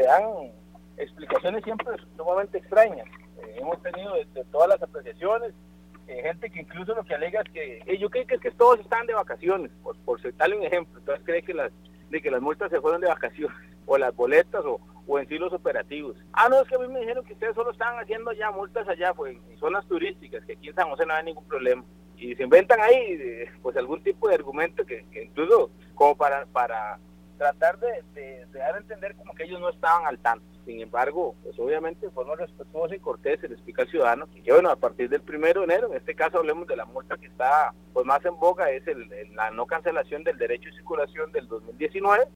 dan explicaciones siempre sumamente extrañas. Hemos tenido de todas las apreciaciones, gente que incluso lo que alega es que yo creo que es que todos están de vacaciones, por darle un ejemplo. Entonces cree que las multas se fueron de vacaciones, o las boletas, o en sí los operativos. No, es que a mí me dijeron que ustedes solo estaban haciendo ya multas allá, pues en zonas turísticas, que aquí en San José no hay ningún problema. Y se inventan ahí pues algún tipo de argumento que incluso como para tratar de dar a entender como que ellos no estaban al tanto. Sin embargo, pues obviamente de forma respetuosa y cortés se le explica al ciudadano que bueno, a partir del 1 de enero, en este caso hablemos de la multa que está pues más en boga, es la no cancelación del derecho de circulación del 2019,